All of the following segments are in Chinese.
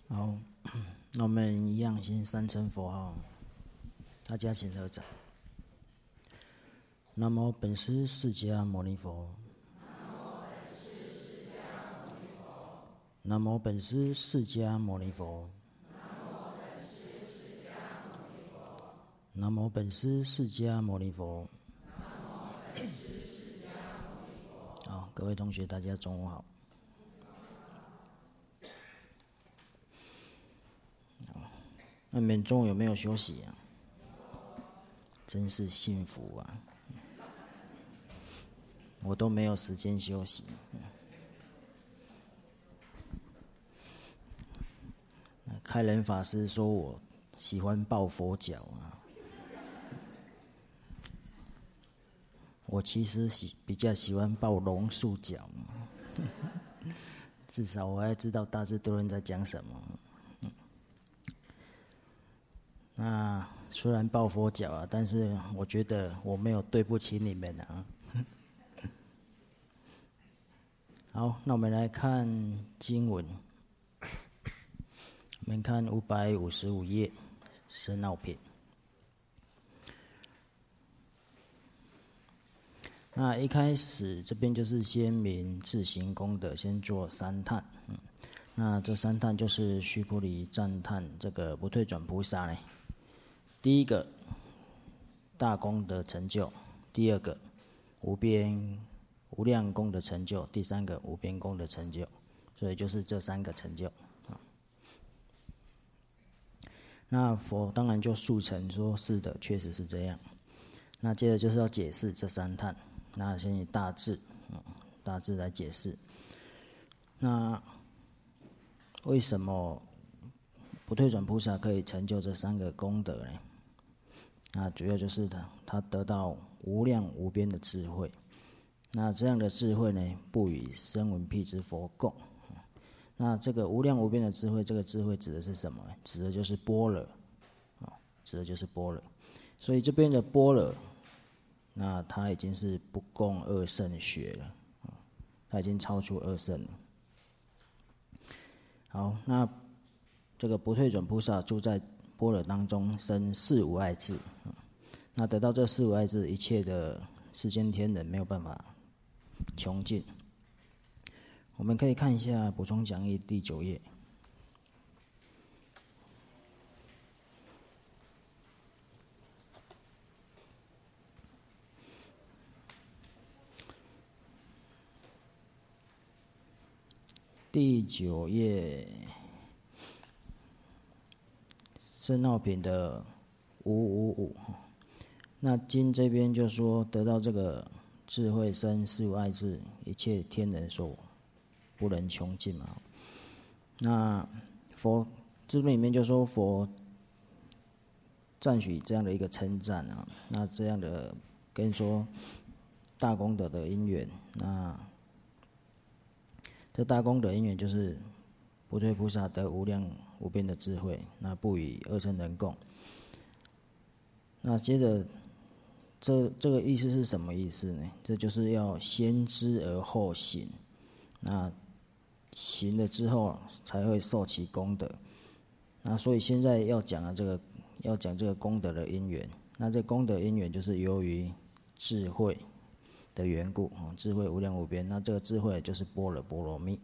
好，那我们一样先三称佛号，大家请合掌。南无本师释迦牟尼佛。南无本师释迦牟尼佛。南无本师释迦牟尼佛。好，各位同学，大家中午好。那你们中午有没有休息啊？真是幸福啊！我都没有时间休息。开仁法师说我喜欢抱佛脚啊，我其实比较喜欢抱榕树脚，至少我还知道大智度论在讲什么。那虽然抱佛脚啊，但是我觉得我没有对不起你们啊。好，那我们来看经文。我们看555页深奥品。那一开始这边就是先明自行功德，先做三叹。那这三叹就是须菩提赞叹这个不退转菩萨呢。第一个大功德成就，第二个无量功德成就，第三个无边功德成就，所以就是这三个成就。那佛当然就速成说是的，确实是这样。那接着就是要解释这三叹，那先以大智来解释。那为什么不退转菩萨可以成就这三个功德呢？那主要就是他得到无量无边的智慧。那这样的智慧呢，不与声闻辟支佛共。那这个无量无边的智慧，这个智慧指的是什么？指的就是般若，指的就是般若。所以这边的般若，那它已经是不共二圣学了，它已经超出二圣了。好，那这个不退转菩萨住在般若当中，生四无碍智。那得到这四无碍智，一切的世间天人没有办法穷尽。我们可以看一下补充讲义第9页。第9页深奥品的555。那经这边就说得到这个智慧生四无碍智，一切天人所不能穷尽嘛。那佛这边里面就说佛赞许这样的一个称赞啊，那这样的跟说大功德的因缘，那这大功德因缘就是不退菩萨得无量无边的智慧，那不与二乘人共。那接着这个意思是什么意思呢？这就是要先知而后行，那行了之后才会受其功德。那所以现在要讲这个功德的因缘。那这功德因缘就是由于智慧的缘故，智慧无量无边。那这个智慧就是般若波罗蜜。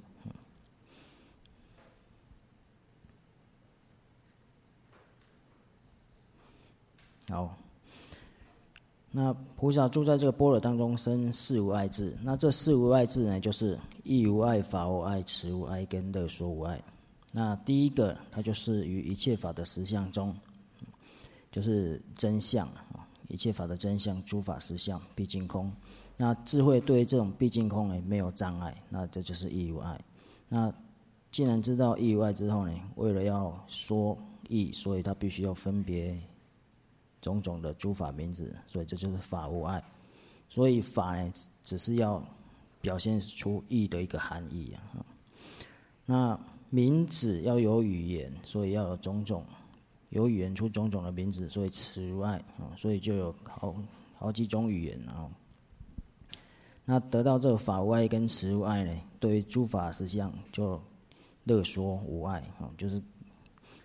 好，那菩萨住在这个般若当中生四无碍智。那这四无碍智呢，就是义无碍、法无碍、持无碍跟乐说无碍。那第一个，它就是于一切法的实相中，就是真相，一切法的真相，诸法实相，毕竟空。那智慧对这种毕竟空呢没有障碍，那这就是义无碍。那既然知道义无碍之后呢，为了要说义，所以他必须要分别种种的诸法名字，所以这就是法无碍。所以法呢，只是要表现出义的一个含义啊。那名字要有语言，所以要有种种，有语言出种种的名字，所以持无碍啊，所以就有好几种语言啊。那得到这个法无碍跟持无碍呢，对于诸法实相就乐说无碍啊，就是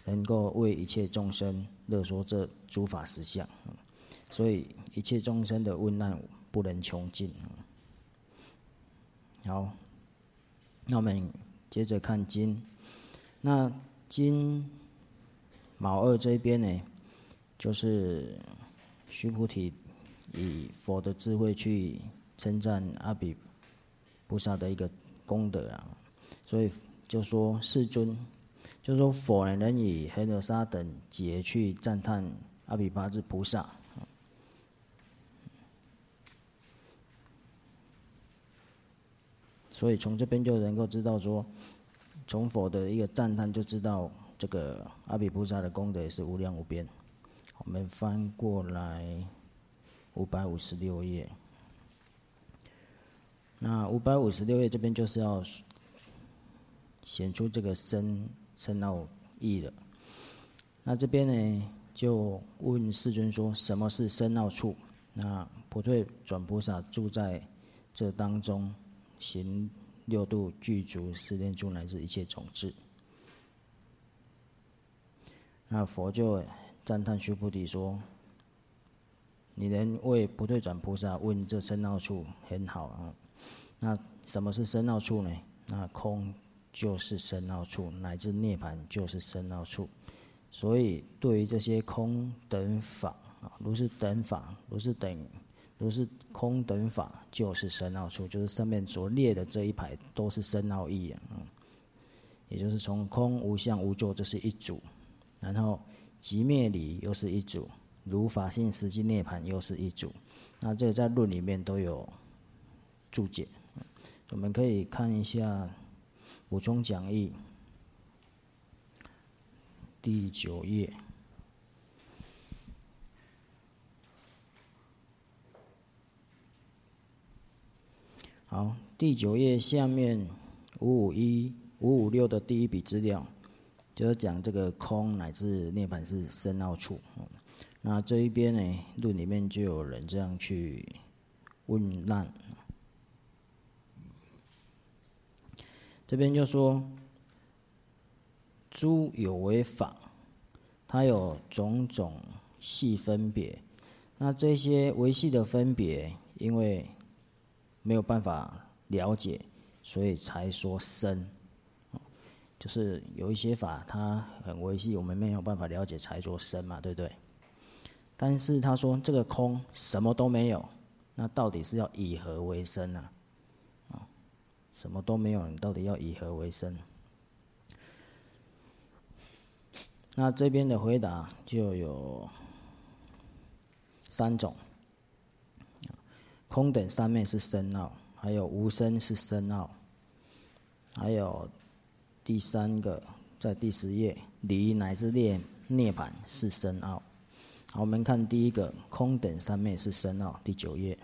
能够为一切众生乐说这诸法实相，所以一切众生的问难不能穷尽。好，那我们接着看经。那经卯二这边呢，就是须菩提以佛的智慧去称赞阿比菩萨的一个功德啊，所以就说世尊，就说佛能以恒河沙等劫去赞叹阿比跋致菩萨。所以从这边就能够知道说，从佛的一个赞叹就知道这个阿比菩萨的功德也是无量无边。我们翻过来556页，那556页这边就是要显出这个深奥义了。那这边呢，就问世尊说，什么是深奥处？那普退转菩萨住在这当中，行六度具足四念住乃至一切种智。那佛就赞叹须菩提说，你能为普退转菩萨问这深奥处，很好啊。那什么是深奥处呢？那空就是深奥处，乃至涅槃就是深奥处。所以对于这些空等法啊，如是等法，如是空等法，就是深奥处，就是上面所列的这一排都是深奥义啊。也就是从空无相无作，这是一组，然后即灭离又是一组，如法性实际涅槃又是一组。那这个在论里面都有注解，我们可以看一下补充讲义第9页。好，第9页下面556的第一笔资料，就是讲这个空乃至涅槃是深奥处。那这一边呢，论里面就有人这样去问难。这边就说，诸有为法，它有种种细分别。那这些微细的分别，因为没有办法了解，所以才说深。就是有一些法它很微细，我们没有办法了解，才说深嘛，对不对？但是他说这个空什么都没有，那到底是要以何为深呢？什么都没有，你到底要以何为深？那这边的回答就有3种。空等三昧是深奥，还有无生是深奥，还有第3个在第10页，离乃至涅槃是深奥。好，我们看第一个，空等三昧是深奥，第9页。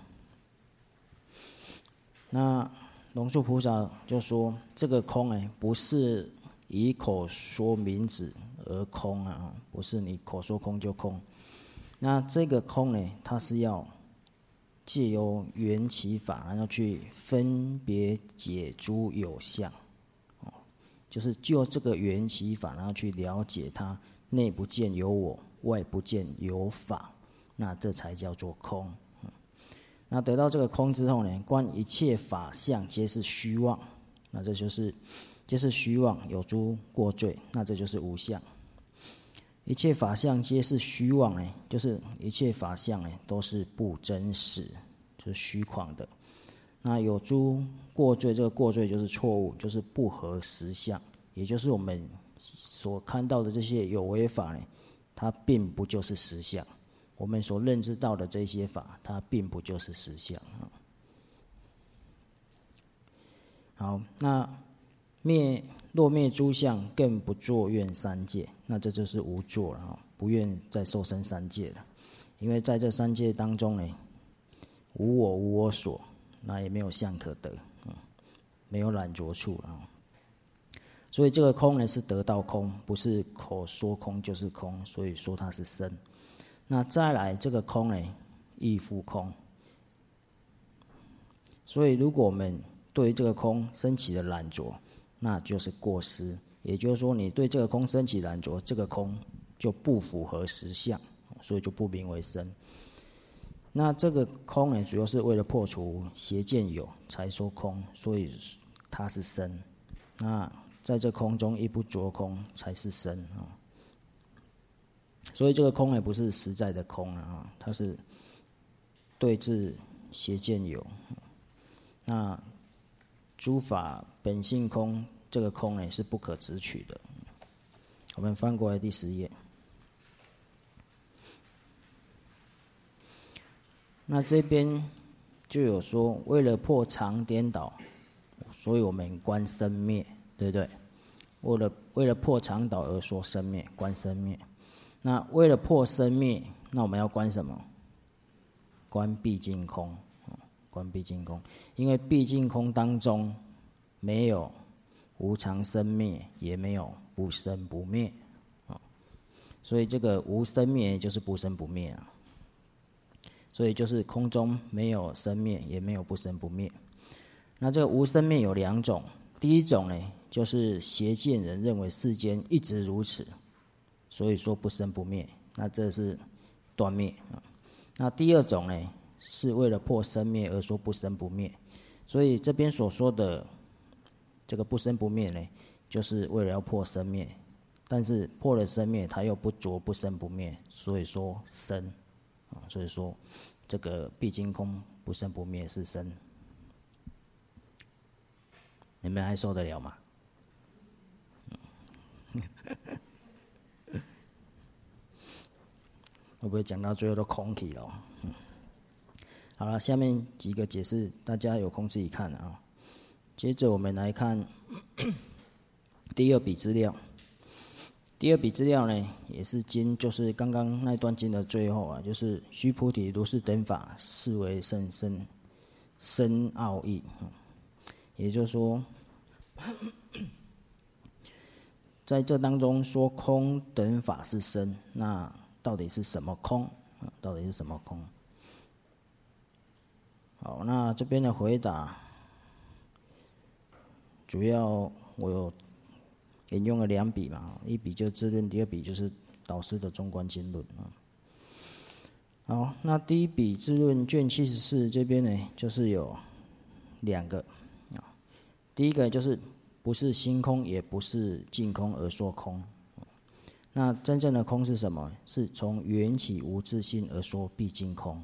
那龙树菩萨就说，这个空不是以口说名字而空啊，不是你口说空就空。那这个空呢，它是要借由缘起法，然后去分别解诸有相，就是就这个缘起法，然后去了解它内不见有我，外不见有法，那这才叫做空。那得到这个空之后呢，观一切法相皆是虚妄，那这就是皆是虚妄，有诸过罪，那这就是无相。一切法相皆是虚妄呢，就是一切法相呢都是不真实，就是虚诳的。那有诸过罪，这个过罪就是错误，就是不合实相，也就是我们所看到的这些有为法呢，它并不就是实相。我们所认知到的这些法，它并不就是实相。好，那若灭诸相，更不作愿三界，那这就是无作了，不愿再受生三界了。因为在这三界当中呢，无我无我所，那也没有相可得，没有染着处了。所以这个空呢是得到空，不是口说空就是空，所以说它是深。那再来这个空呢，亦复空。所以如果我们对于这个空升起的染着，那就是过失， 也就是说你对这个空升起染着，这个空就不符合实相，所以就不名为身。那这个空呢，主要是为了破除邪见有才说空，所以它是身。那在这空中亦不着空，才是身啊。所以这个空也不是实在的空啊，它是对治邪见有。那诸法本性空，这个空呢是不可执取的。我们翻过来第10页。那这边就有说，为了破常颠倒，所以我们观生灭，对不对？为了破常倒而说生灭，观生灭。那为了破生灭，那我们要观什么？观毕竟空，观毕竟空。因为毕竟空当中没有无常生灭，也没有不生不灭，所以这个无生灭就是不生不灭啊。所以就是空中没有生灭，也没有不生不灭。那这个无生灭有2种，第一种呢，就是邪见人认为世间一直如此，所以说不生不灭，那这是断灭。那第二种呢，是为了破生灭而说不生不灭，所以这边所说的这个不生不灭呢，就是为了要破生灭，但是破了生灭，它又不着不生不灭，所以说生。所以说这个毕竟空不生不灭是生，你们还受得了吗？会不会讲到最后都空气了？好了，下面几个解释大家有空自己看啊。接着我们来看第2笔资料。第2笔资料呢，也是经，就是刚刚那段经的最后啊，就是须菩提，如是等法，是为甚深奥义。也就是说，在这当中说空等法是身，那到底是什么空？到底是什么空？好，那这边的回答，主要我有引用了2笔嘛，一笔就是自论，第2笔就是导师的中观经论啊。好，那第1笔自论卷74这边呢，就是有2个啊。第一个就是不是心空，也不是净空而说空。那真正的空是什么？是从缘起无自性而说毕竟空。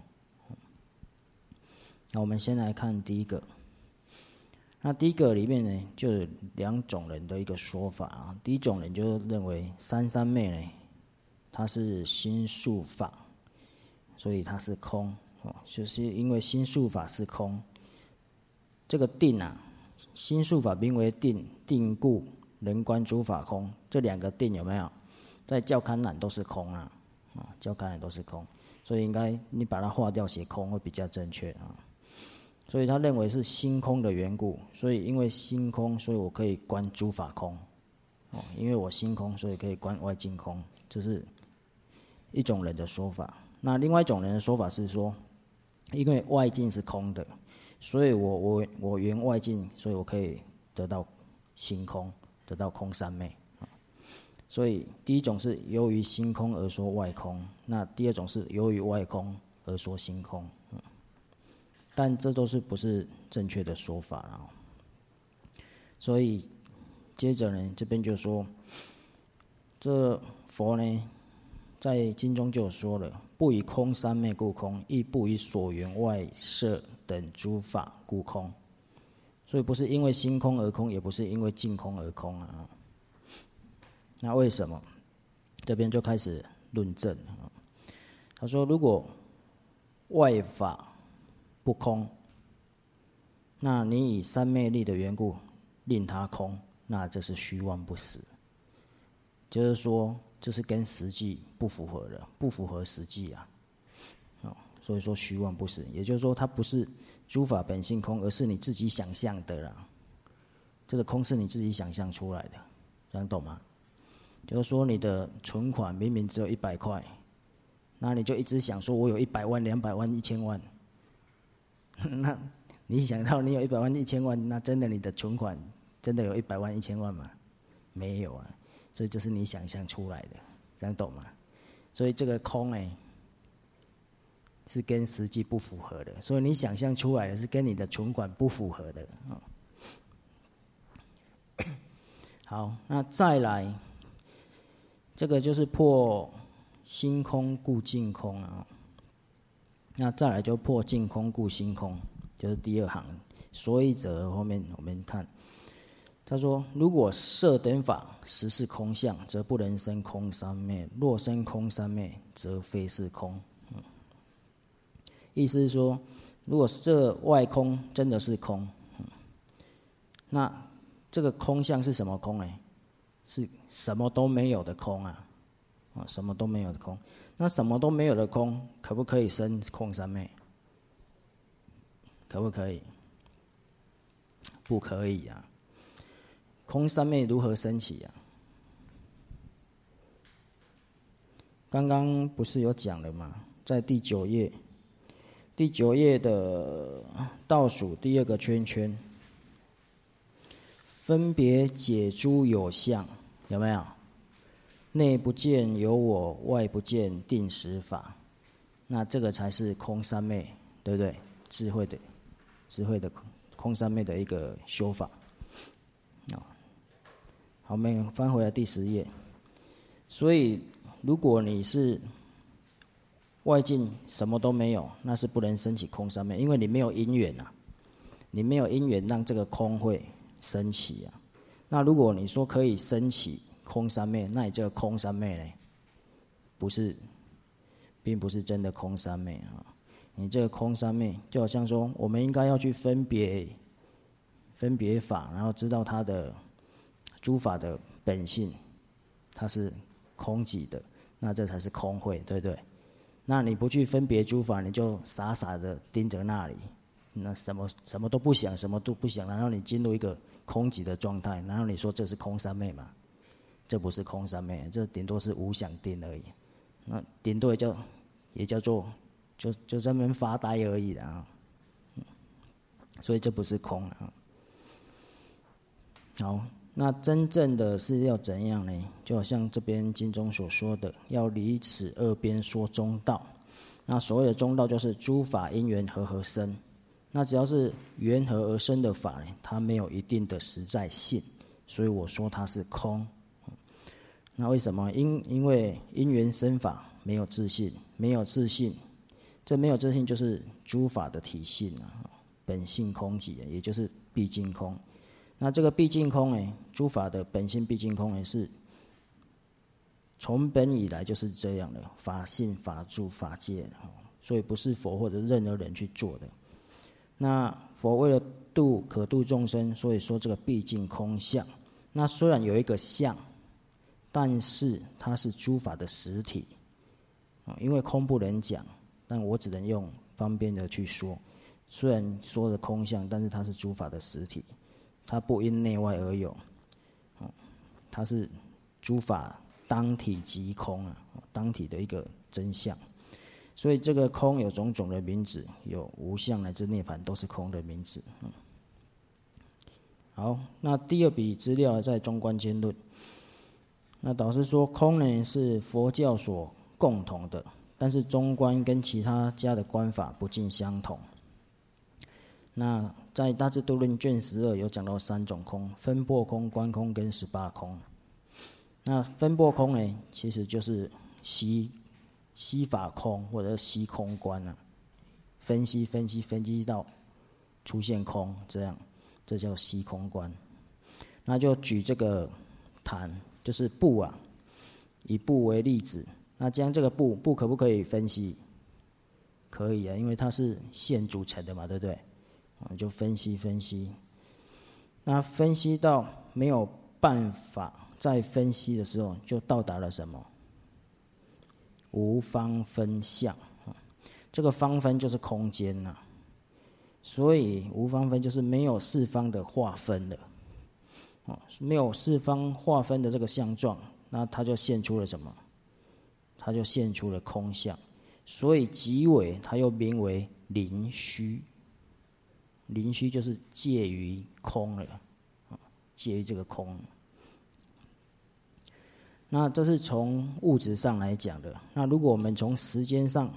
那我们先来看第一个。那第一个里面呢，就有2种人的一个说法啊。第一种人就认为三昧呢，它是心术法，所以它是空，就是因为心术法是空。这个定啊，心术法名为定，定故人观诸法空。这2个定有没有？在教刊栏都是空啊，教刊栏都是空，所以应该你把它划掉写空会比较正确啊。所以他认为是心空的缘故，所以因为心空，所以我可以观诸法空。因为我心空，所以可以观外境空，这是一种人的说法。那另外一种人的说法是说，因为外境是空的，所以我缘外境，所以我可以得到心空，得到空三昧。所以第一种是由于心空而说外空，那第2种是由于外空而说心空。但这都是不是正确的说法了。所以接着呢，这边就说，这佛呢在经中就有说了，不以空三昧故空，亦不以所缘外色等诸法故空。所以不是因为心空而空，也不是因为境空而空啊。那为什么？这边就开始论证。他说，如果外法不空，那你以三昧力的缘故令它空，那这是虚妄不实。就是说，这是跟实际不符合的，不符合实际啊。所以说虚妄不实，也就是说，它不是诸法本性空，而是你自己想象的啦。这个空是你自己想象出来的，这样懂吗？就是说，你的存款明明只有100块，那你就一直想说，我有100万、200万、1000万。那你想到你有100万、1000万，那真的你的存款真的有100万、1000万吗？ 没有啊，所以这是你想象出来的，这样懂吗？所以这个空是跟实际不符合的，所以你想象出来的是跟你的存款不符合的。好，那再来，这个就是破心空故境空啊。那再来就破境空故心空，就是第二行。所以者后面我们看，他说：如果色等法实是空相，则不能生空三昧；若生空三昧，则非是空。意思是说，如果这外空真的是空，那这个空相是什么空呢？是什么都没有的空啊！什么都没有的空。那什么都没有的空，可不可以生空三昧？可不可以？不可以啊！空三昧如何升起啊？刚刚不是有讲了吗？在第9页，第9页的倒数第2个圈圈，分别解诸有相，有没有？内不见有我，外不见定实法，那这个才是空三昧，对不对？智慧的空三昧的一个修法。好，我们翻回来第10页。所以，如果你是外境什么都没有，那是不能升起空三昧，因为你没有因缘啊，你没有因缘让这个空会升起啊。那如果你说可以升起空三昧，那你这个空三昧呢，并不是真的空三昧啊。你这个空三昧，就好像说，我们应该要去分别法，然后知道它的诸法的本性，它是空寂的，那这才是空慧，对不对？那你不去分别诸法，你就傻傻的盯着那里，那什么都不想，什么都不想，然后你进入一个空寂的状态，然后你说这是空三昧嘛？这不是空三昧，这顶多是无想定而已。那顶多也叫做就在那边发呆而已的啊。所以这不是空啊。好，那真正的是要怎样呢？就好像这边经中所说的，要离此二边说中道。那所谓的中道，就是诸法因缘和合生。那只要是缘合而生的法呢，它没有一定的实在性，所以我说它是空。那为什么？因为因缘生法没有自性，没有自性，这没有自性就是诸法的体性啊，本性空寂，也就是毕竟空。那这个毕竟空呢，诸法的本性毕竟空呢，是从本以来就是这样的，法性、法住、法界，所以不是佛或者任何人去做的。那佛为了可度众生，所以说这个毕竟空相。那虽然有一个相，但是它是诸法的实体，因为空不能讲，但我只能用方便的去说。虽然说的空相，但是它是诸法的实体，它不因内外而有，它是诸法当体即空啊，当体的一个真相。所以这个空有种种的名字，有无相乃至涅槃，都是空的名字。好，那第2笔资料在中观经论。那导师说，空呢是佛教所共同的，但是中观跟其他家的观法不尽相同。那在大智度论卷12有讲到3种空：分破空、观空跟18空。那分破空呢，其实就是悉法空或者悉空观啊，分析到出现空，这叫悉空观。那就举这个坛，就是布啊，以布为例子。那将这个布可不可以分析？可以啊，因为它是线组成的嘛，对不对？就分析。那分析到没有办法再分析的时候，就到达了什么？无方分相。这个方分就是空间呐，所以无方分就是没有四方的划分了。没有四方划分的这个相状，那它就现出了什么？它就现出了空相。所以即为它又名为临虚。临虚就是介于空了，介于这个空。 那这是从物质上来讲的。那如果我们从时间上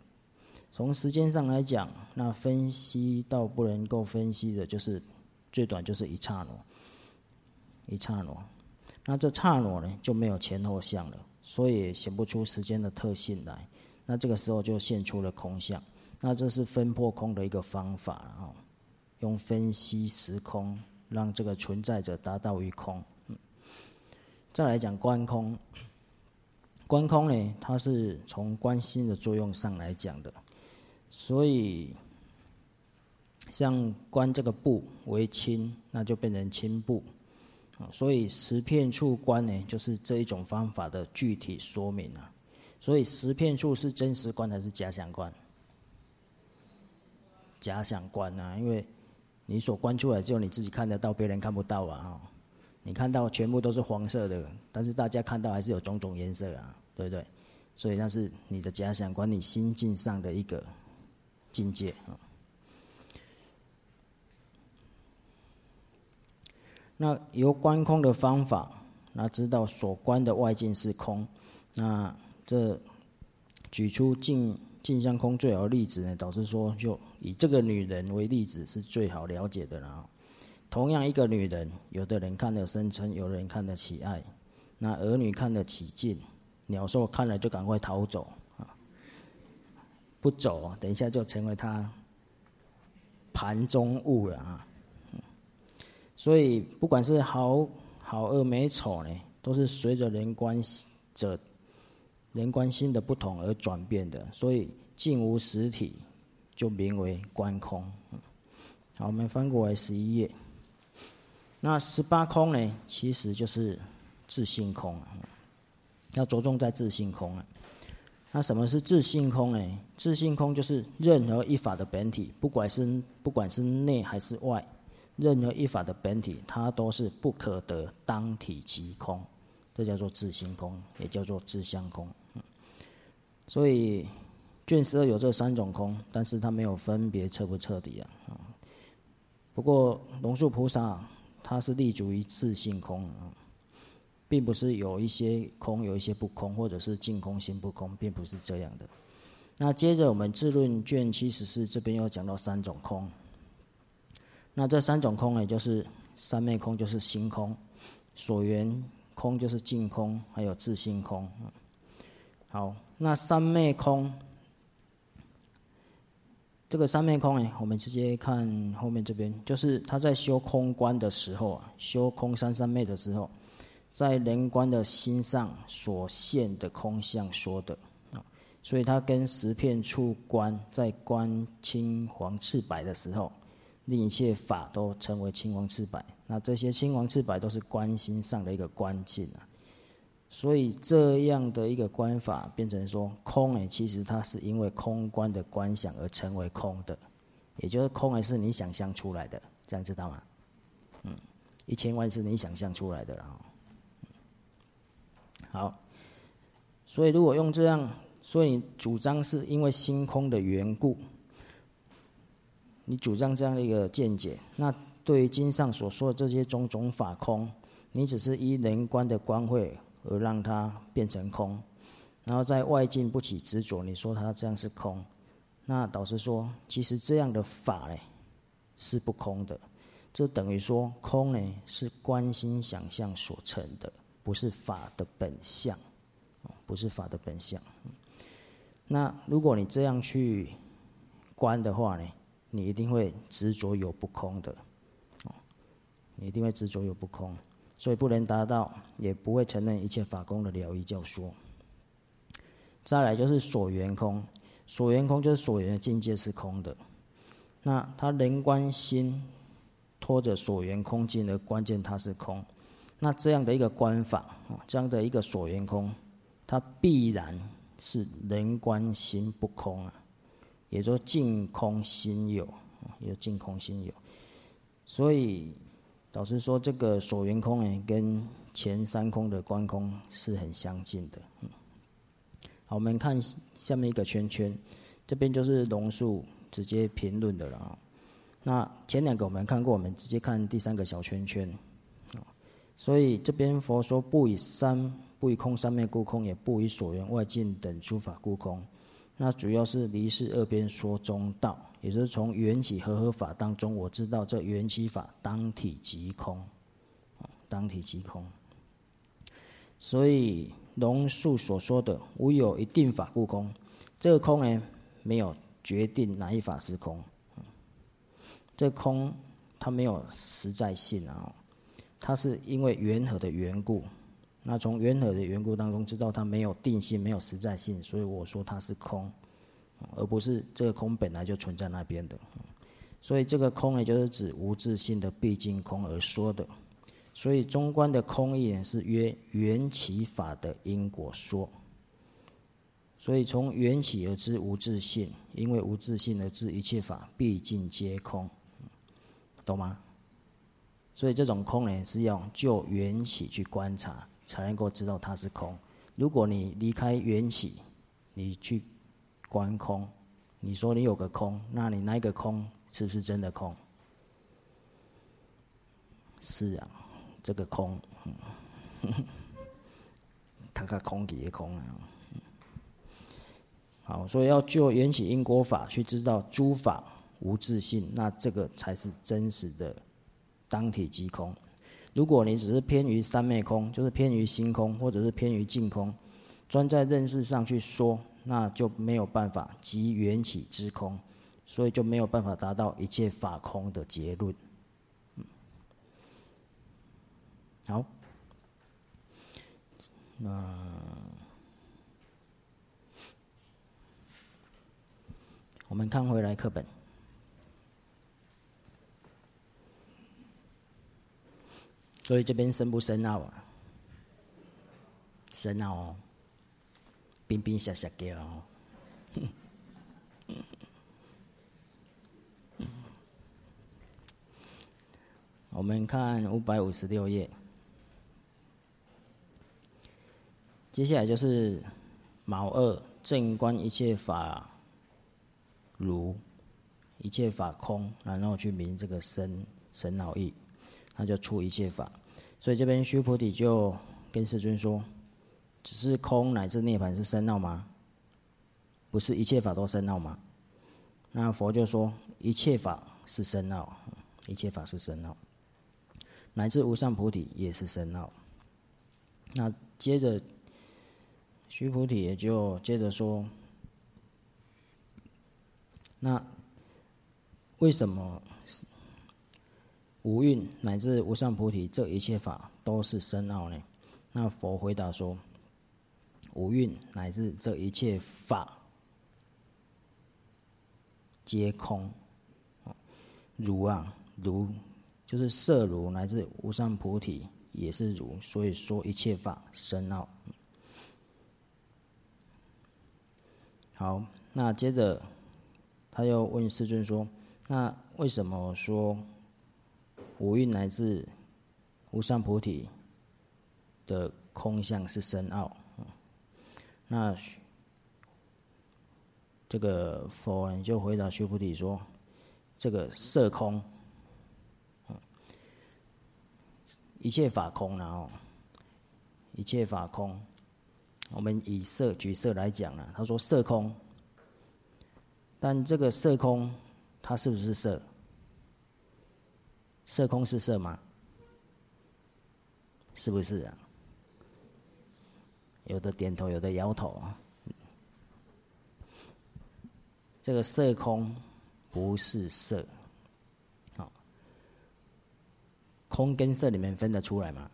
来讲，那分析到不能够分析的，就是最短就是一刹那。那这刹那呢就没有前后相了，所以显不出时间的特性来。那这个时候就现出了空相。那这是分破空的一个方法，用分析时空，让这个存在者达到于空。再来讲观空，观空呢，它是从观心的作用上来讲的，所以像观这个部为轻，那就变成轻部，所以十片处观呢，就是这一种方法的具体说明啊。所以十片处是真实观还是假想观？假想观啊，因为你所观出来只有你自己看得到，别人看不到啊。你看到全部都是黄色的，但是大家看到还是有种种颜色啊，对不对？所以那是你的假想观，你心境上的一个境界啊。那由观空的方法，那知道所观的外境是空，那这举出镜像空最好的例子呢，导师说就以这个女人为例子是最好了解的了。同样一个女人，有的人看得生嗔，有的人看得起爱，那儿女看得起敬，鸟兽看了就赶快逃走啊！不走，等一下就成为他盘中物了啊！所以不管是好恶美丑呢，都是随着人观心的不同而转变的。所以静无实体，就名为观空。好，我们翻过来11页。那18空呢，其实就是自性空，要着重在自性空。那什么是自性空呢？自性空就是任何一法的本体，不管是内还是外，任何一法的本体，它都是不可得当体即空，这叫做自性空，也叫做自相空。所以卷12有这3种空，但是它没有分别彻不彻底啊。不过龙树菩萨它是立足于自性空，并不是有一些空有一些不空，或者是净空心不空，并不是这样的。那接着我们智论卷74这边又讲到3种空。那这3种空呢，就是三昧空就是心空，所缘空就是净空，还有自性空。好，那三昧空，这个三昧空呢，我们直接看后面这边，就是他在修空观的时候啊，修空三昧的时候，在人观的心上所现的空相说的啊，所以他跟10片处观，在观青黄赤白的时候，令一切法都成为青黄赤白。那这些青黄赤白都是观心上的一个观境啊。所以这样的一个观法变成说空呢，其实它是因为空观的观想而成为空的，也就是空呢是你想象出来的，这样知道吗？1000万是你想象出来的啦。好，所以如果用这样，所以你主张是因为心空的缘故，你主张这样的一个见解，那对于经上所说的这些种种法空，你只是依人观的观慧而让它变成空，然后在外境不起执着，你说它这样是空，那导师说，其实这样的法呢是不空的，这等于说空呢是观心想象所成的，不是法的本相，不是法的本相。那如果你这样去观的话呢，你一定会执着有不空的，你一定会执着有不空。所以不能达到，也不会承认一切法空的了义教说。再来就是所缘空，所缘空就是所缘的境界是空的。那他人观心拖着所缘空境而关键它是空，那这样的一个观法，这样的一个所缘空，它必然是人观心不空啊，也就是净空心有，也净空心有。所以导师说，这个所缘空呢，跟前3空的观空是很相近的。好，我们看下面一个圈圈，这边就是龙树直接评论的了。那前2个我们看过，我们直接看第3个小圈圈。所以这边佛说不以不以空三昧故空，也不以所缘外境等诸法故空。那主要是离世二边说中道，也就是从缘起和合法当中，我知道这缘起法当体即空，当体即空。所以龙树所说的无有一定法故空，这个空呢没有决定哪一法是空，这空它没有实在性啊，它是因为缘合的缘故。那从缘合的缘故当中知道它没有定性，没有实在性，所以我说它是空，而不是这个空本来就存在那边的。所以这个空呢，就是指无自性的毕竟空而说的。所以中观的空义呢，是曰缘起法的因果说。所以从缘起而知无自性，因为无自性而知一切法毕竟皆空，懂吗？所以这种空呢，是要就缘起去观察，才能够知道它是空。如果你离开缘起，你去观空，你说你有个空，那你那一个空是不是真的空？是啊，这个空，它个空体的空啊。好，所以要就缘起因果法去知道诸法无自性，那这个才是真实的当体即空。如果你只是偏于三昧空，就是偏于心空，或者是偏于净空，专在认识上去说，那就没有办法即缘起之空，所以就没有办法达到一切法空的结论。好，我们看回来课本。所以这边深不深奥啊？深奥哦，冰冰狭狭的哦。我们看556页，接下来就是卯二正观一切法如，一切法空，然后去明这个深奥义，他就出一切法。所以这边须菩提就跟世尊说，只是空乃至涅槃是深奥吗？不是一切法都深奥吗？那佛就说一切法是深奥，一切法是深奥，乃至无上菩提也是深奥。那接着须菩提也就接着说，那为什么无蕴乃至无上菩提这一切法都是深奥呢？那佛回答说，无蕴乃至这一切法皆空。如啊，如就是色如，乃至无上菩提也是如，所以说一切法深奥。好，那接着他又问世尊说，那为什么说无蕴乃至无上菩提的空相是深奥？那这个佛就回答须菩提说，这个色空，一切法空，然后一切法空，我们以色举色来讲了，他说色空，但这个色空它是不是色？色空是色吗？是不是啊？有的点头，有的摇头。这个色空不是色，好，空跟色里面分得出来吗？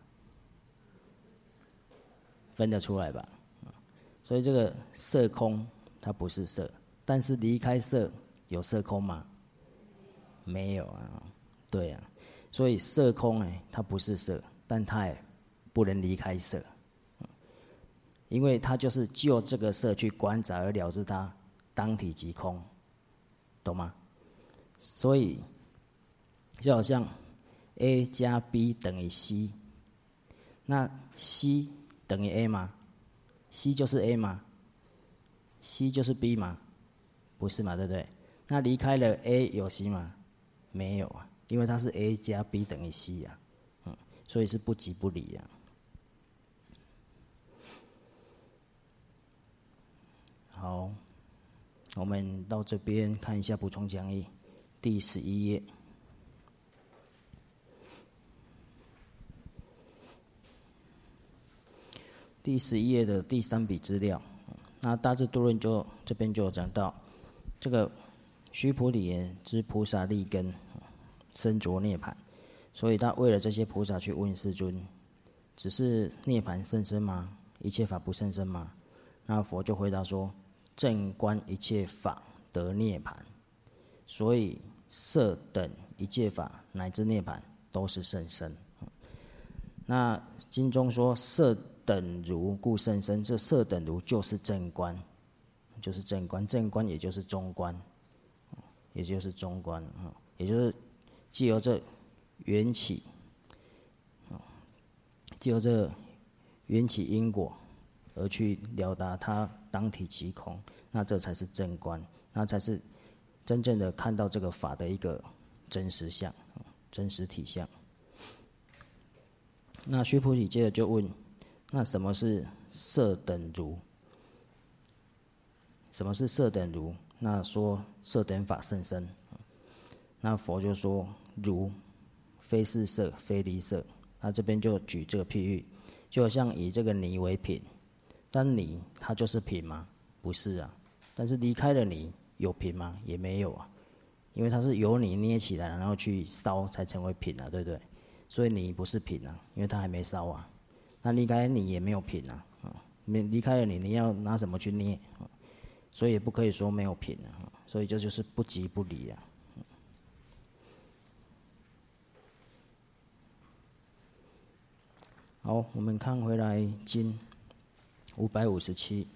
分得出来吧。所以这个色空它不是色，但是离开色有色空吗？没有啊，对啊。所以色空它不是色，但它也不能离开色，因为它就是就这个色去观察而了知它当体即空，懂吗？所以就好像 A 加 B 等于 C， 那 C 等于 A 吗？ C 就是 A 吗？ C 就是 B 吗？不是嘛，对不对？那离开了 A 有 C 吗？没有啊，因为它是 A 加 B 等于 C 啊，所以是不即不离啊。 好，我们到这边看一下补充讲义，第11页。第11页的第3笔资料，那大智度论这边就有讲到，这个须菩提言知菩萨利根身着涅槃，所以他为了这些菩萨去问世尊，只是涅槃甚深吗？一切法不甚深吗？那佛就回答说，正观一切法得涅槃，所以色等一切法乃至涅槃都是甚深。那经中说色等如故甚深，这色等如就是正观，就是正观，正观也就是中观，也就是中观，也就是藉由这缘起，藉由这缘起因果而去了达它当体即空，那这才是正观，那才是真正的看到这个法的一个真实相、真实体相。那须菩提接着就问，那什么是色等如？什么是色等如？那说色等法甚深。那佛就说，如非是色，非离色。那这边就举这个譬喻，就好像以这个泥为品，但泥它就是品吗？不是啊。但是离开了泥，有品吗？也没有啊。因为它是由泥捏起来，然后去烧才成为品啊，对不对？所以泥不是品啊，因为它还没烧啊。那离开你也没有品啊，离开了你要拿什么去捏？所以也不可以说没有品啊。所以这就是不即不离啊。好，我们看回来经557，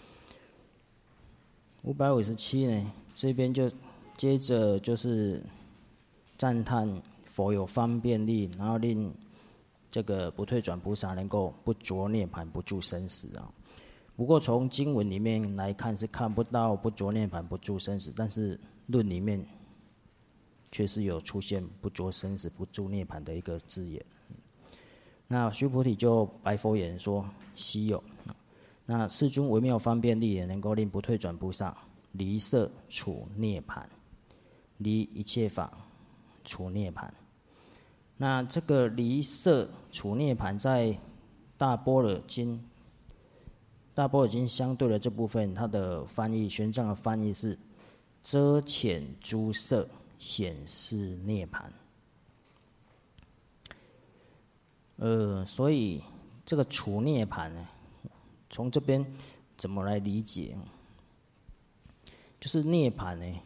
呢，这边就接着就是赞叹佛有方便力，然后令这个不退转菩萨能够不着涅槃，不住生死啊。不过从经文里面来看是看不到不着涅槃、不住生死，但是论里面确实有出现不着生死、不住涅槃的一个字眼。那须菩提就白佛言说：希有。那世尊微妙方便力也能够令不退转菩萨离色处涅槃，离一切法处涅槃。那这个离色处涅槃在大般若经相对的这部分，它的翻译玄奘的翻译是遮遣诸色，显示涅槃。所以这个处涅槃呢，从这边怎么来理解？就是涅槃呢，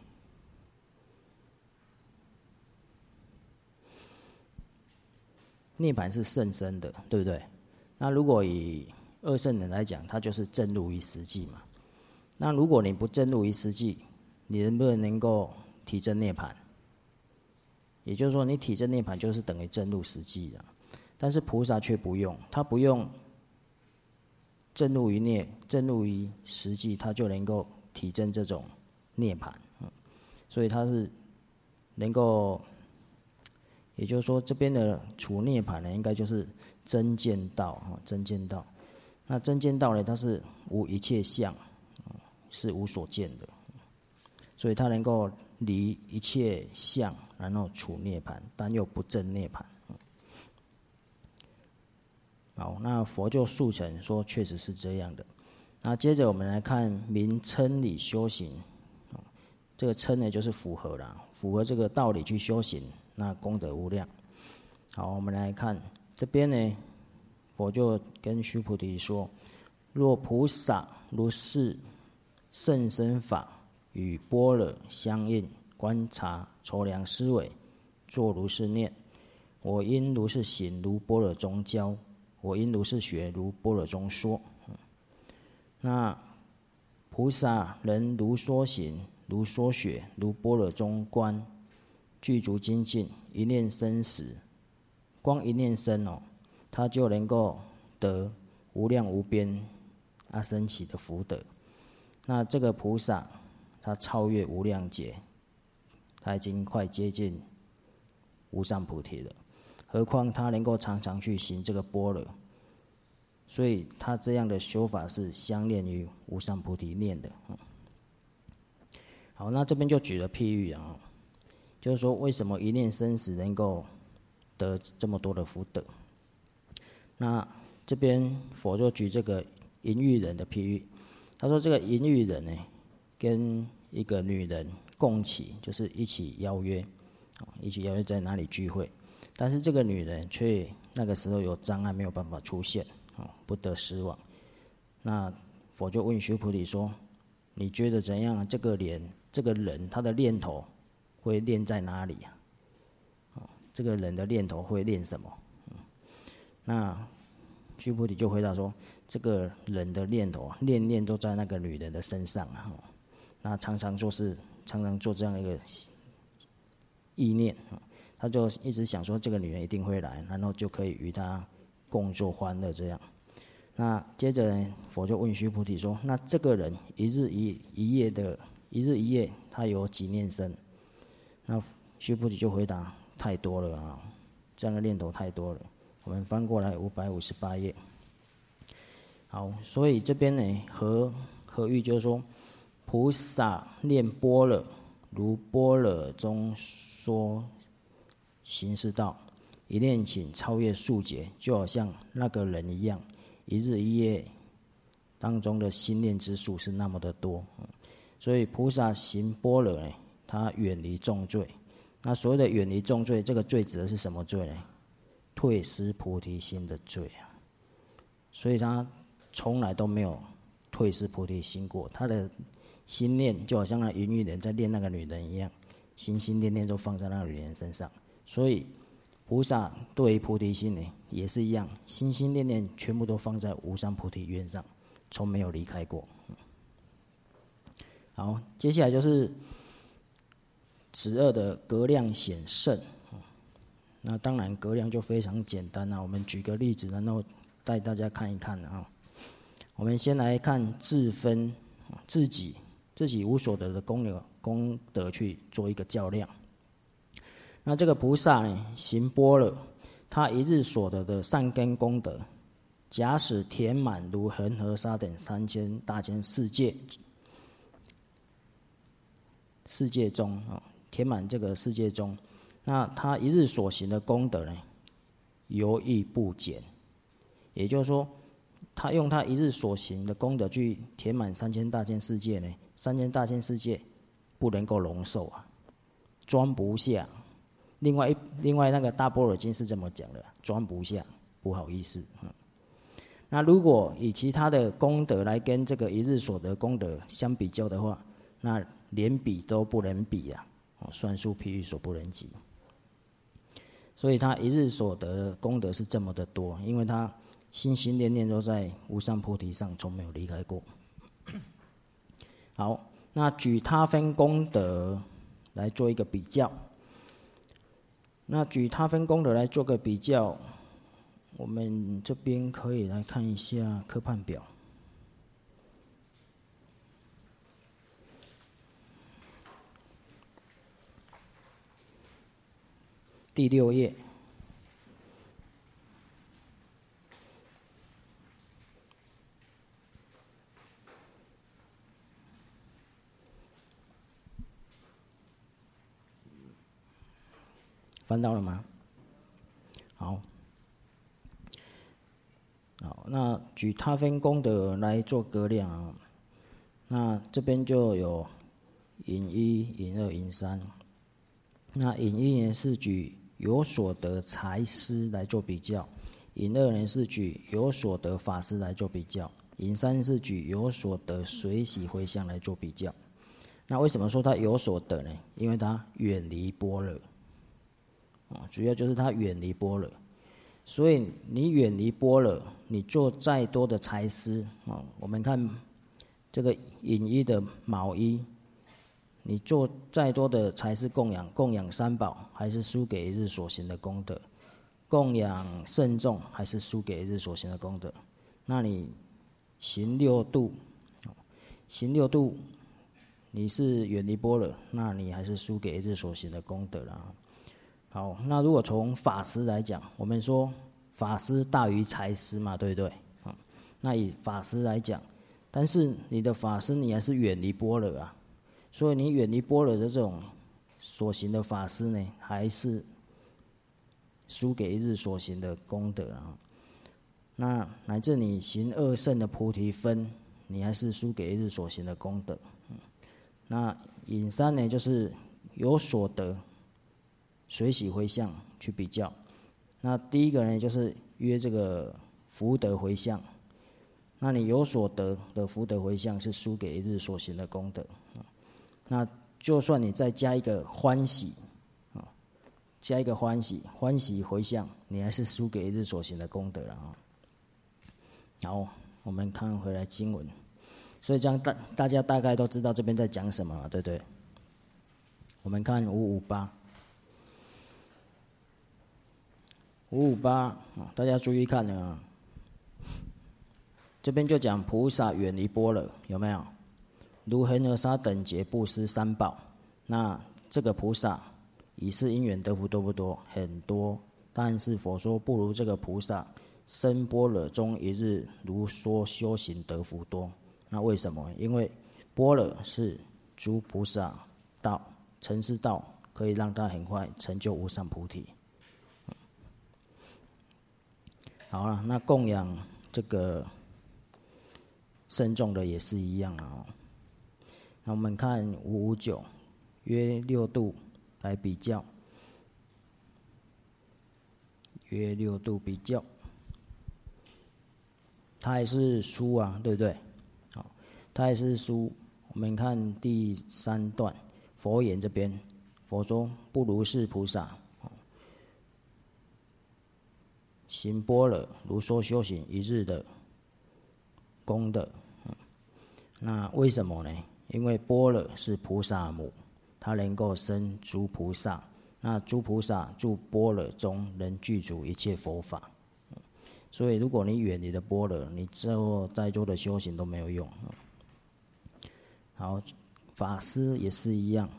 涅槃是甚深的，对不对？那如果以二圣人来讲，他就是证入于实际嘛。那如果你不证入于实际，你能够体证涅槃？也就是说，你体证涅槃就是等于证入实际的。但是菩萨却不用，他不用证入于实际，他就能够体证这种涅槃。所以他是能够，也就是说，这边的处涅槃呢，应该就是真见道，真见道。那真见道呢，它是无一切相，是无所见的，所以它能够离一切相，然后处涅槃，但又不证涅槃。好，那佛就速成说，确实是这样的。那接着我们来看明称理修行，这个称呢就是符合这个道理去修行，那功德无量。好，我们来看这边呢，佛就跟须菩提说：若菩萨如是甚深法与般若相应，观察筹量思维，作如是念：我因如是行，如般若中教；我因如是学，如般若中说。那菩萨能如说行，如说学，如般若中观，具足精进，一念生时，光一念生他就能够得无量无边阿僧祇的福德。那这个菩萨他超越无量劫，他已经快接近无上菩提了，何况他能够常常去行这个般若， 所以他这样的修法是相恋于无上菩提念的。好，那这边就举了譬喻啊，就是说为什么一念生死能够得这么多的福德？那这边佛就举这个淫欲人的譬喻，他说这个淫欲人呢，跟一个女人共起，就是一起邀约在哪里聚会，但是这个女人却那个时候有障碍，没有办法出现，不得实往。那佛就问须菩提说：“你觉得怎样？这个人他的念头会念在哪里啊？这个人的念头会念什么？”那须菩提就回答说：“这个人的念头念念都在那个女人的身上啊，那常常做这样一个意念，他就一直想说这个女人一定会来，然后就可以与她共作欢乐这样。那接着呢，佛就问须菩提说：那这个人一日一夜他有几念生？那须菩提就回答：太多了啊，这样的念头太多了。我们翻过来558页。好，所以这边呢，合喻就是说，菩萨念般若，如般若中说行识道，一念请超越数劫，就好像那个人一样，一日一夜当中的心念之数是那么的多。所以菩萨行般若呢，他远离重罪。那所谓的远离重罪，这个罪指的是什么罪呢？退失菩提心的罪啊。所以他从来都没有退失菩提心过，他的心念就好像那淫欲人在恋那个女人一样，心心念念都放在那个女人身上。所以菩萨对于菩提心呢也是一样，心心念念全部都放在无上菩提愿上，从没有离开过。好，接下来就是止恶的格量显胜。那当然格量就非常简单啊，我们举个例子，然后带大家看一看啊。我们先来看自分自己无所得的功德去做一个较量。那这个菩萨呢，行般若，他一日所得的善根功德，假使填满如恒河沙等3000大千世界中填满这个世界中，那他一日所行的功德呢，犹亦不减。也就是说，他用他一日所行的功德去填满3000大千世界呢，3000大千世界不能够容受啊，装不下。另外那个大般若经是这么讲的，装不下，不好意思。那如果以其他的功德来跟这个一日所得功德相比较的话，那连比都不能比啊，算数譬喻所不能及。所以他一日所得的功德是这么的多，因为他心心念念都在无上菩提上，从没有离开过。好，那举他分功德来做一个比较。那举他分功德来做个比较，我们这边可以来看一下科判表。第6页。翻到了吗？好，那举他分功德来做格量啊。那这边就有引1、引2、引3。那引1呢是举有所得财施来做比较，引2呢是举有所得法施来做比较，引3是举有所得随喜回向来做比较。那为什么说他有所得呢？因为他远离般若。主要就是他远离般若，所以你远离般若，你做再多的财施我们看这个引1的卯1，你做再多的财施供养三宝，还是输给一日所行的功德；供养圣众，还是输给一日所行的功德。那你行6度，你是远离般若，那你还是输给一日所行的功德了。好，那如果从法施来讲，我们说法施大于财施嘛，对不对？ 那以法师来讲，但是你的法师你还是远离般若啊，所以你远离般若的这种所行的法师呢，还是输给一日所行的功德啊。那乃至你行二乘的菩提分，你还是输给一日所行的功德。那引三呢，就是有所得，随喜回向去比较。那第一个呢，就是约这个福德回向。那你有所得的福德回向是输给一日所行的功德。那就算你再加一个欢喜，加一个欢喜回向，你还是输给一日所行的功德了啊。好，我们看回来经文，所以这样大家大概都知道这边在讲什么了，对不对？我们看558，大家注意看呢，这边就讲菩萨远离般若，有没有？如恒河沙等劫布施三宝，那这个菩萨以是因缘得福多不多？很多，但是佛说不如这个菩萨生般若中一日如说修行得福多。那为什么？因为般若是诸菩萨道，成是道，可以让他很快成就无上菩提。好了，那供养这个慎重的也是一样啊。那我们看559，约6度来比较，约6度比较，它还是书啊，对不对？好，它还是书。我们看第3段，佛言这边，佛说不如是菩萨，行般若如说修行一日的功德。那为什么呢？因为般若是菩萨母，它能够生诸菩萨。那诸菩萨住般若中，能具足一切佛法。所以，如果你远离了般若，你再做的修行都没有用。好，法师也是一样。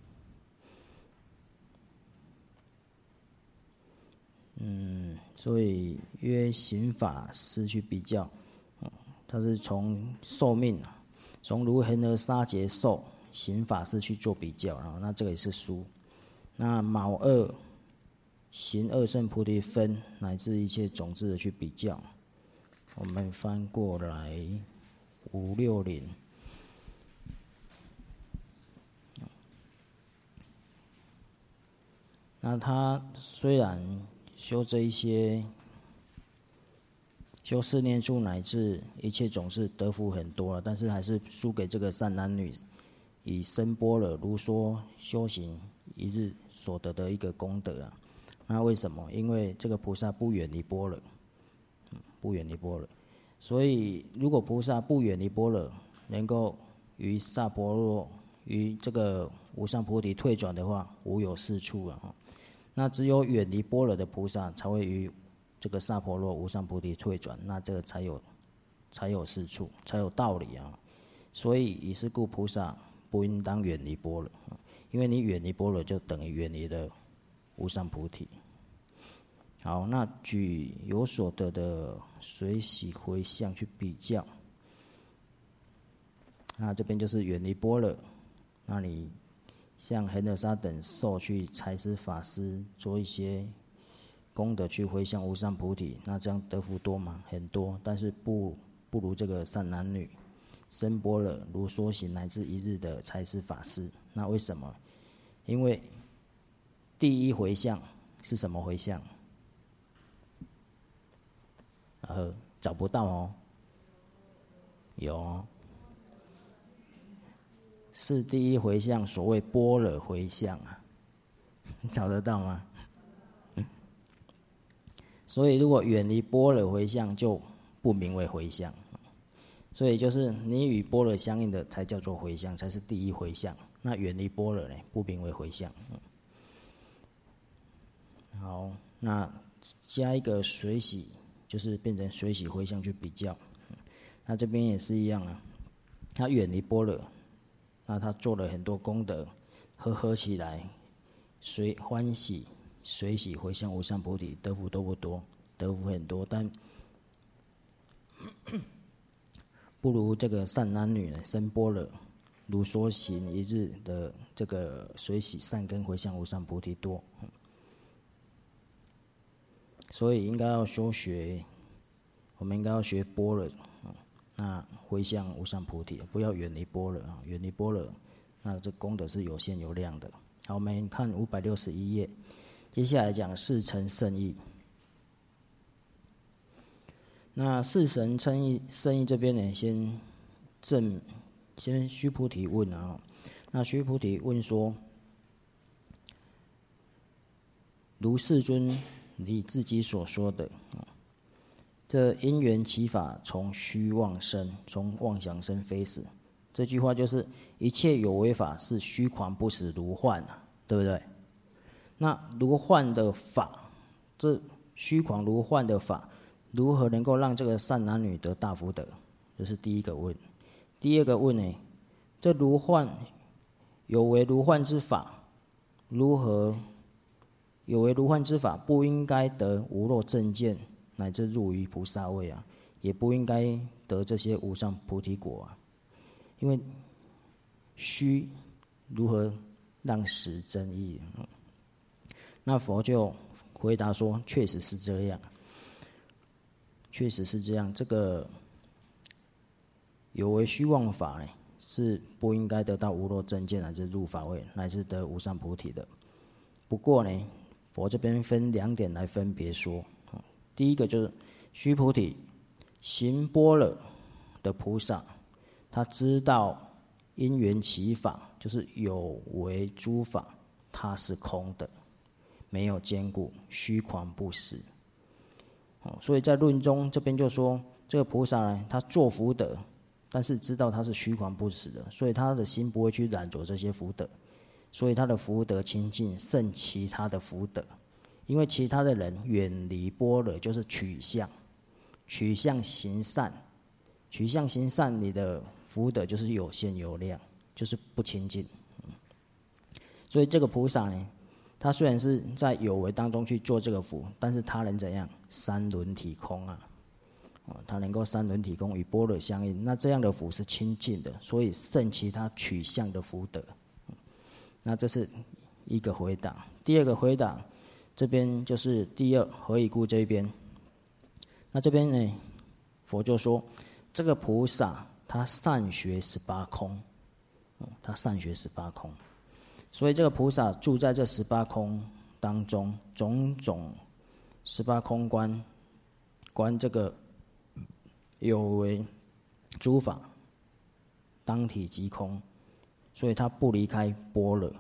所以约行法师去比较，他是从寿命，从如恒河沙劫寿行法师去做比较，那这个也是书。那卯2行二乘菩提分，乃至一切种子的去比较。我们翻过来560。那他虽然修这一些，修四念处乃至一切种子得福很多了，但是还是输给这个善男女以生般若如说修行一日所得的一个功德啊。那为什么？因为这个菩萨不远离般若，不远离般若。所以如果菩萨不远离般若，能够于萨婆若于这个无上菩提退转的话，无有是处啊。那只有远离般若的菩萨，才会于这个萨婆若无上菩提退转，那这个才有是处，才有道理啊。所以以是故，菩萨不应当远离般若，因为你远离般若，就等于远离了无上菩提。好，那举有所得的随喜回向去比较，那这边就是远离般若，那你像恒河沙等受去财施法师做一些功德去回向无上菩提，那这样得福多吗？很多，但是不如这个善男女生般若如说行乃至一日的财施法师。那为什么？因为第一回向是什么回向？找不到哦，有哦，是第一回向，所谓般若回向啊，找得到吗？所以如果远离般若回向，就不名为回向。所以就是你与般若相应的才叫做回向，才是第一回向。那远离般若呢，不名为回向。好，那加一个随喜，就是变成随喜回向去比较。那这边也是一样啊，他远离般若，那他做了很多功德，合起来，欢喜随喜回向无上菩提，得福多不多？得福很多，但不如这个善男女呢生般若，如说行一日的这个随喜善根回向无上菩提多。所以应该要修学，我们应该要学般若，那回向无上菩提，不要远离般若，远离般若，那这功德是有限有量的。好，我们看561页，接下来讲四乘圣意。那四乘圣意这边呢，先须菩提问啊，那须菩提问说：如世尊你自己所说的，这因缘起法从虚妄生，从妄想生非死。这句话就是一切有为法是虚诳不实如幻啊，对不对？那如幻的法，这虚诳如幻的法，如何能够让这个善男女得大福德？这是第一个问。第二个问呢，这如幻有为如幻之法，如何？有为如幻之法，不应该得无漏正见，乃至入于菩萨位啊，也不应该得这些无上菩提果啊。因为虚如何让实真意？那佛就回答说：确实是这样，确实是这样。这个有为虚妄法呢，是不应该得到无漏正见，乃至入法位，乃至得无上菩提的。不过呢，佛这边分2点来分别说。第一个就是须菩提，行般若的菩萨，他知道因缘起法，就是有为诸法，它是空的，没有坚固，虚诳不实。所以在论中这边就说，这个菩萨呢，他做福德，但是知道他是虚诳不实的，所以他的心不会去染着这些福德，所以他的福德清净胜其他的福德。因为其他的人远离般若，就是取向行善，取向行善，你的福德就是有限有量，就是不清净。所以这个菩萨呢，他虽然是在有为当中去做这个福，但是他能怎样？三轮体空啊，他能够三轮体空与般若相应，那这样的福是清净的，所以胜其他取向的福德。那这是一个回答。第二个回答，这边就是第二何以故这一边。那这边呢，佛就说，这个菩萨他善学18空，他善学18空，所以这个菩萨住在这18空当中，种种18空观这个有为诸法当体即空，所以他不离开般若，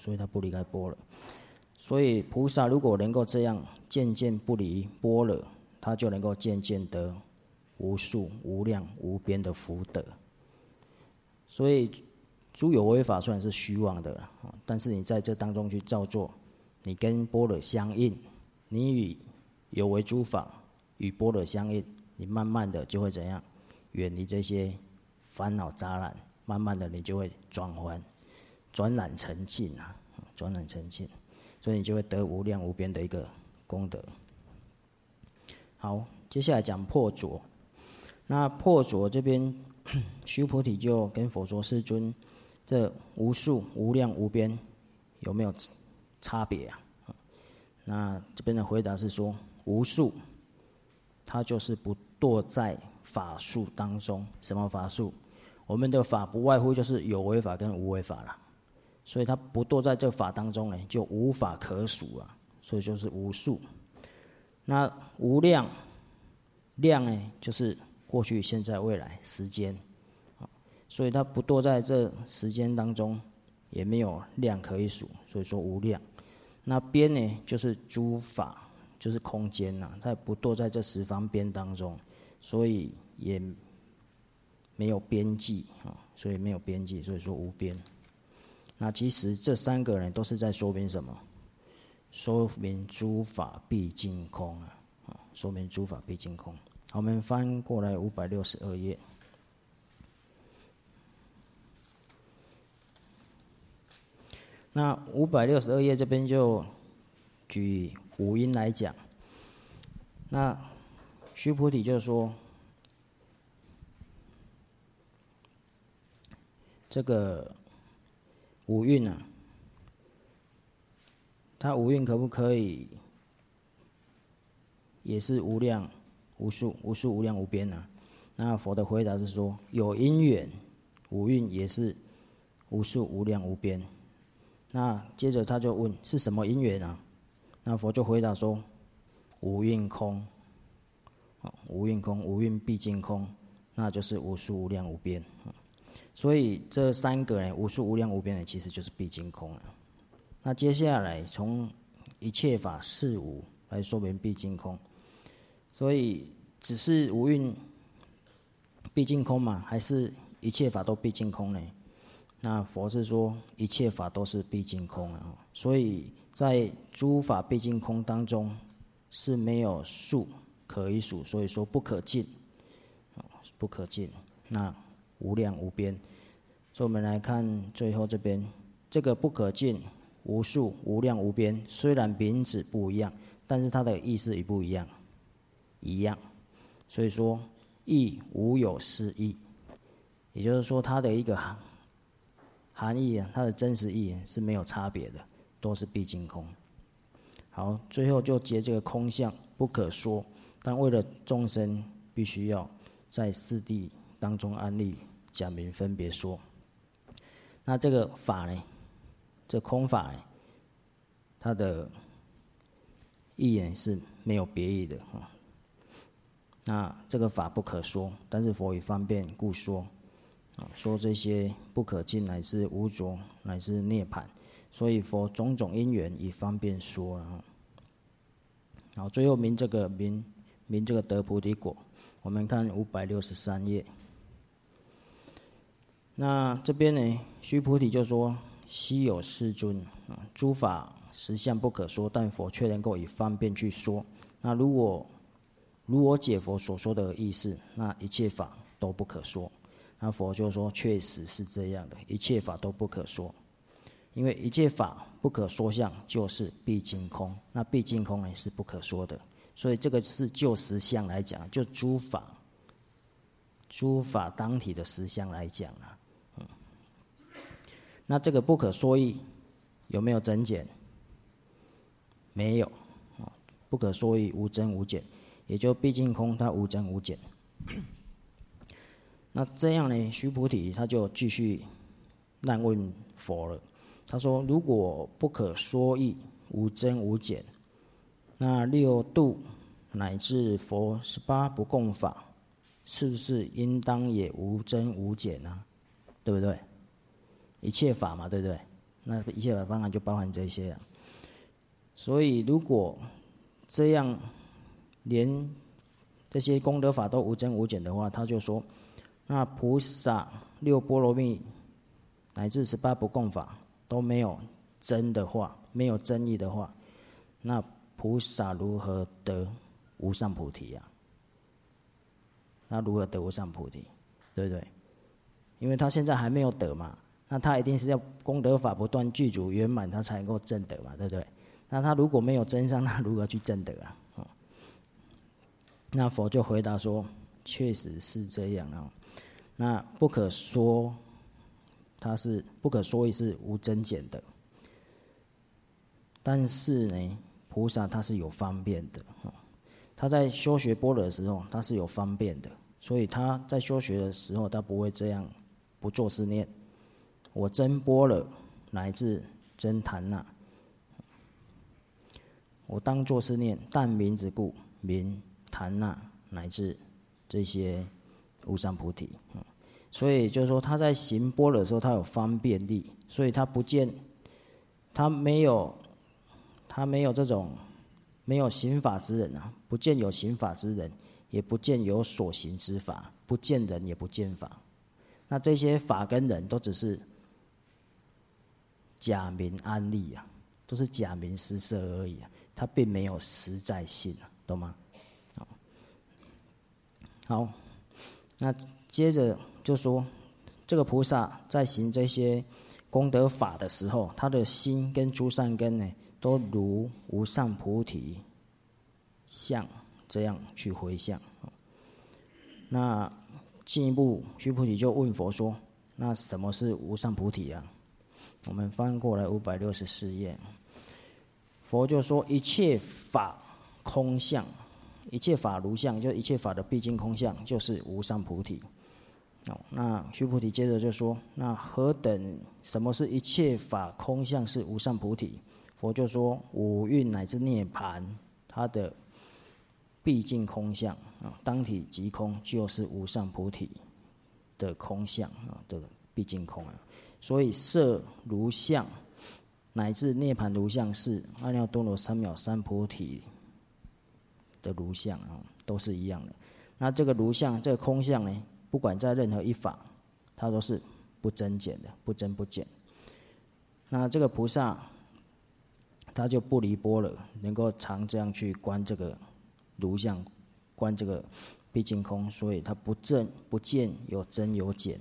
所以菩萨如果能够这样渐渐不离般若，他就能够渐渐得无数无量无边的福德。所以诸有为法虽然是虚妄的，但是你在这当中去照做，你跟般若相应，你与有为诸法与般若相应，你慢慢的就会怎样？远离这些烦恼杂染，慢慢的你就会转染成净啊，转染成净。所以你就会得无量无边的一个功德。好，接下来讲破浊。那破浊这边，须菩提就跟佛说：世尊，这无数无量无边有没有差别啊？那这边的回答是说，无数，它就是不堕在法术当中。什么法术？我们的法不外乎就是有为法跟无为法啦。所以他不堕在这法当中呢，就无法可数啊，所以就是无数。那无量，量呢就是过去、现在、未来时间，所以他不堕在这时间当中，也没有量可以数，所以说无量。那边呢就是诸法，就是空间呐，它也不堕在这十方边当中，所以也没有边际啊，所以没有边际，所以说无边。那其实这3个人都是在说明什么？说明诸法毕竟空啊，说明诸法毕竟空。好，我们翻过来562页。那562页这边就举五因来讲。那须菩提就说， 这个五蕴啊，它五蕴可不可以也是无量无数无量无边啊？那佛的回答是说，有因缘，五蕴也是无数无量无边。那接着他就问是什么因缘啊？那佛就回答说，无蕴空，无蕴空，无蕴毕竟空，那就是无数无量无边。所以这三个呢，无数无量无边的其实就是毕竟空了。那接下来从一切法是无来说明毕竟空，所以只是无蕴毕竟空嘛，还是一切法都毕竟空呢？那佛是说一切法都是毕竟空啊，所以在诸法毕竟空当中是没有数可以数，所以说不可尽，不可尽。那无量无边，所以我们来看最后这边，这个不可尽、无数、无量无边，虽然名字不一样，但是它的意思也不一样，一样。所以说亦无有是义，也就是说它的一个含义啊，它的真实意义是没有差别的，都是毕竟空。好，最后就结这个空相不可说，但为了众生必须要在四谛当中安立，讲明分别说。那这个法呢，这空法呢，它的意义是没有别意的啊。那这个法不可说，但是佛以方便故说。说这些不可尽乃至无着乃至涅槃，所以佛种种因缘以方便说了。好，最后明这个这个得菩提果，我们看563页。那这边呢，须菩提就说：悉有世尊，诸法实相不可说，但佛却能够以方便去说。那如我解佛所说的意思，那一切法都不可说。那佛就说，确实是这样的，一切法都不可说，因为一切法不可说相就是毕竟空，那毕竟空呢是不可说的，所以这个是就实相来讲，就诸法当体的实相来讲啊。那这个不可说义有没有增减？没有，不可说义无增无减，也就毕竟空它无增无减。那这样呢，须菩提他就继续难问佛了。他说：如果不可说义，无增无减，那六度乃至佛18不共法，是不是应当也无增无减呢？对不对？一切法嘛，对不对？那一切法当然就包含这些啊。所以如果这样连这些功德法都无增无减的话，他就说，那菩萨6波罗蜜乃至18不共法都没有增的话，没有增益的话，那菩萨如何得无上菩提啊？那如何得无上菩提？对不对？因为他现在还没有得嘛，那他一定是要功德法不断具足圆满，他才能够证得嘛，对不对？那他如果没有增上，那如何去证得啊？那佛就回答说，确实是这样啊。那不可说，它是不可说义是无增减的，但是呢，菩萨他是有方便的，他在修学般若的时候，他是有方便的，所以他在修学的时候，他不会这样不作是念，我真般若乃至真檀那，我当作是念，但名之故，名檀那乃至这些无上菩提。所以就是说，他在行般若的时候，他有方便力，所以他不见，他没有这种没有行法之人啊，不见有行法之人，也不见有所行之法，不见人也不见法。那这些法跟人都只是假名安立啊，都是假名施设而已啊，它并没有实在性啊，懂吗？好，那接着就说，这个菩萨在行这些功德法的时候，他的心跟诸善根呢，都如无上菩提相这样去回向。那进一步，须菩提就问佛说： 那什么是无上菩提啊？我们翻过来564页，佛就说一切法空相，一切法如相，就一切法的毕竟空相，就是无上菩提。那须菩提接着就说，那何等什么是一切法空相是无上菩提？佛就说五蕴乃至涅槃，它的毕竟空相当体即空，就是无上菩提的空相的毕竟空所以色如相乃至涅槃如相是阿耨多罗三藐三菩提的如相都是一样的。那这个如相，这个空相呢，不管在任何一法，它都是不增减的，不增不减。那这个菩萨，他就不离般若，能够常这样去观这个如相，观这个毕竟空，所以他不见有增有减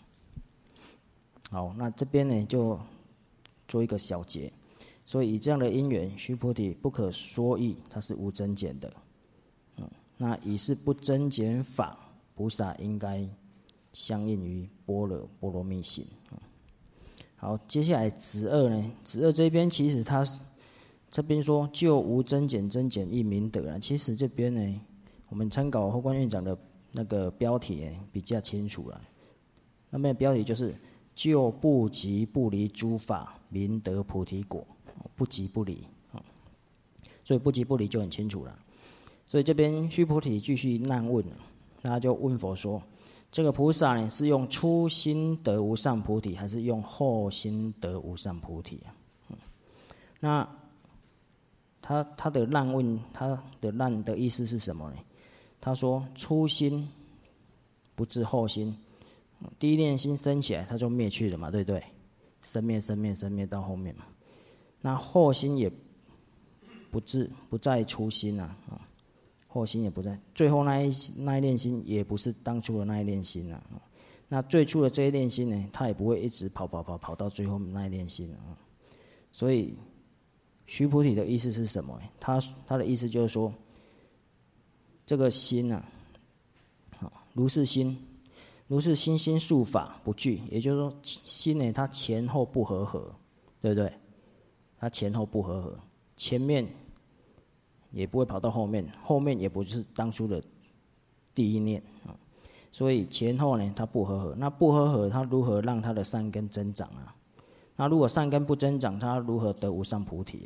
好，那这边呢就做一个小结。所以以这样的因缘，须菩提不可说义，它是无增减的。那以是不增减法，菩萨应该相应于般若蜜行。好，接下来子二呢？子二这边其实他这边说就无增减，增减亦明得其实这边呢，我们参考后观院长的那个标题比较清楚了。那边的标题就是就不即不离诸法，明得菩提果。不即不离所以不即不离就很清楚了。所以这边须菩提继续难问他就问佛说，这个菩萨呢是用初心得无上菩提，还是用后心得无上菩提那他的难问，他的难的意思是什么呢？他说初心不至后心，第一念心升起来，它就灭去了嘛，对不对？生灭到后面嘛。那后心也不在初心后心也不在，最后那一念心也不是当初的那一念心那最初的这一念心呢，它也不会一直跑到最后那一念心所以须菩提的意思是什么？他的意思就是说，这个心如是心心数法不具，也就是说心呢，它前后不合合，对不对？它前后不合合，前面也不会跑到后面，后面也不是当初的第一念所以前后呢，它不合合。那不合合，它如何让它的善根增长那如果善根不增长，它如何得无上菩提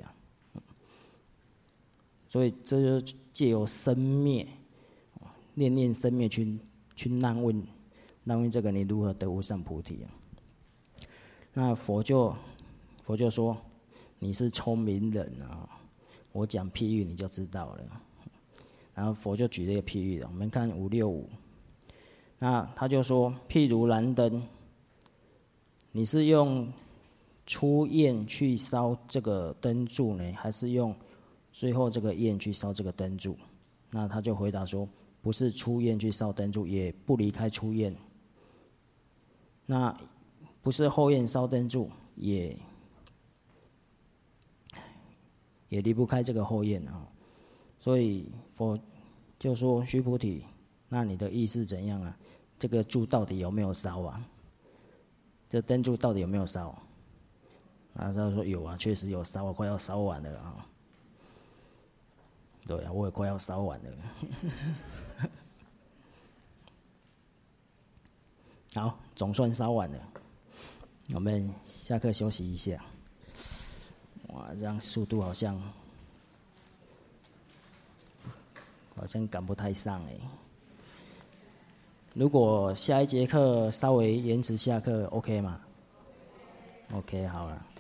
所以这就借由生灭，念念生灭去难问这个你如何得无上菩提那佛就说，你是聪明人我讲譬喻你就知道了。然后佛就举了一个譬喻我们看565，那他就说，譬如燃灯，你是用粗焰去烧这个灯柱呢，还是用最后这个焰去烧这个灯柱？那他就回答说，不是粗焰去烧灯柱，也不离开粗焰。那不是后焰烧灯柱，也离不开这个后焰所以佛就说，须菩提，那你的意思怎样这个柱到底有没有烧这灯柱到底有没有烧？他说有确实有烧快要烧完了对我也快要烧完了好，总算烧完了。我们下课休息一下。哇，这样速度好像赶不太上如果下一节课稍微延迟下课 ，OK 吗？OK， 好了。